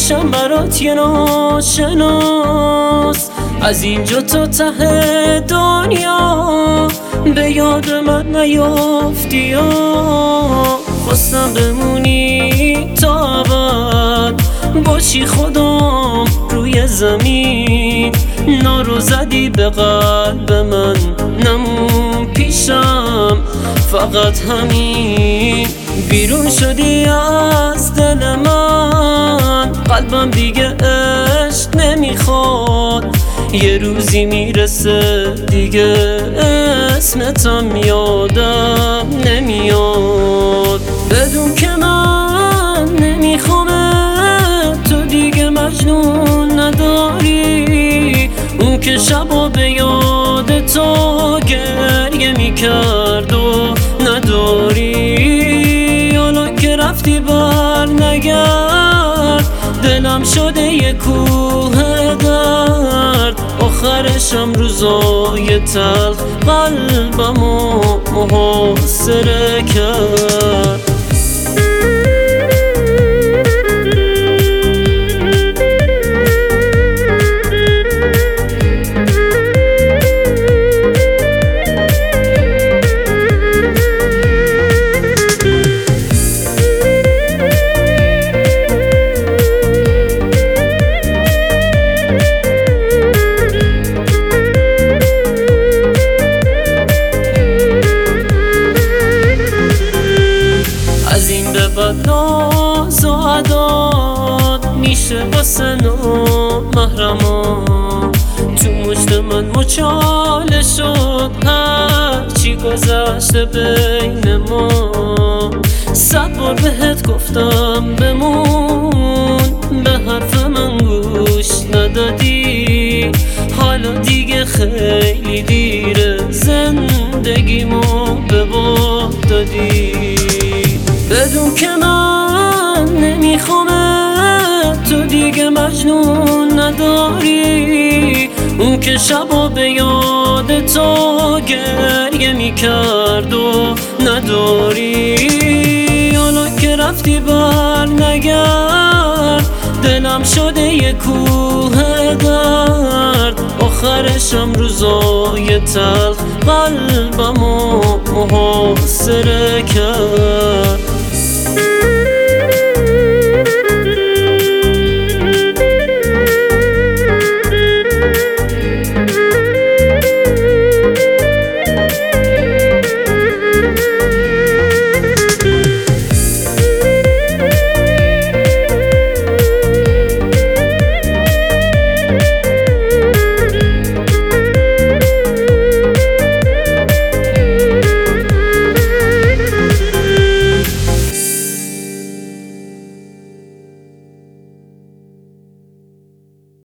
میشم برات یه ناشناس، از اینجا تا ته دنیا به یاد من نیافتی یا خواستم بمونی تا ابد باشی خودم روی زمین. نارو زدی به قلب من نمون پیشم فقط همین. بیرون شدی از دل من قلبم دیگه عشق نمیخواد. یه روزی میرسه دیگه اسمتم یادم نمیاد. بدون که من نمیخوام تو دیگه مجنون نداری. اون که شبا به یاد تو گریه میکرد و نداری. حالا که رفتی بر نگرد دلم شده یه کوه درد. آخرشم روزای تلخ قلبمو محاصره کرد. از این به بعد ناز و عداد میشه واسه نامحرما. تو مجد من مچاله شد هرچی گذشته بین ما. 100 بار بهت گفتم بمون، به حرف من گوش ندادی. حالا دیگه خیلی دیره زندگیمو به باد دادی. بدون که من نمیخوام تو دیگه مجنون نداری. اون که شبا به یاد تو گریه میکرد و نداری. حالا که رفتی بر نگرد دلم شده یه کوه درد. آخرشم روزای تلخ قلبمو محاصره کرد.